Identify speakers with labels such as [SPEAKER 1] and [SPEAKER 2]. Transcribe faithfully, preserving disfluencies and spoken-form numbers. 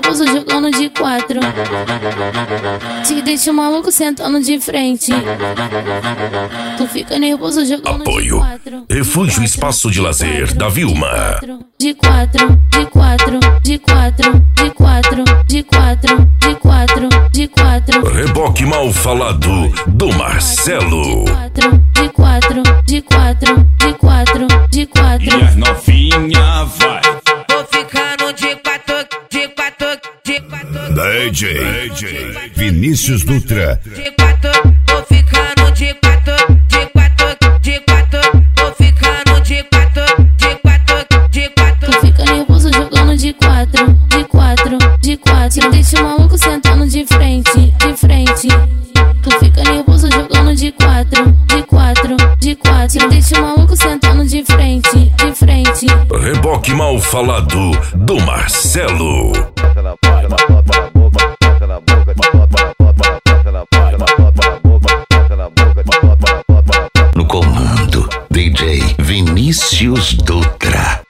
[SPEAKER 1] nervoso jogando de quatro. Te deixa o maluco sentando de frente. Tu fica nervoso jogando
[SPEAKER 2] Apoio.
[SPEAKER 1] de quatro.
[SPEAKER 2] Refúgio Espaço de Lazer da Vilma.
[SPEAKER 1] De quatro, de quatro, de quatro, de quatro, de quatro, de quatro, de quatro.
[SPEAKER 2] Reboque Mal Falado do Marcelo.
[SPEAKER 1] De quatro, de quatro, de quatro, de quatro.
[SPEAKER 3] E as novinha vai.
[SPEAKER 4] Tô ficando de quatro, de quatro, de quatro.
[SPEAKER 2] D J Vinícius Dutra.
[SPEAKER 4] De quatro, tô ficando de quatro, de quatro, de quatro. Tô ficando de quatro, de quatro, de quatro.
[SPEAKER 1] Tu fica nervoso jogando de quatro, de quatro, de quatro. Te deixa o maluco sentando de frente, de frente. Tu fica nervoso jogando de quatro, de quatro, de quatro. Te deixa o maluco sentando de frente, de frente.
[SPEAKER 2] Reboque Mal Falado do Marcelo.
[SPEAKER 5] No comando, D J Vinícius Dutra.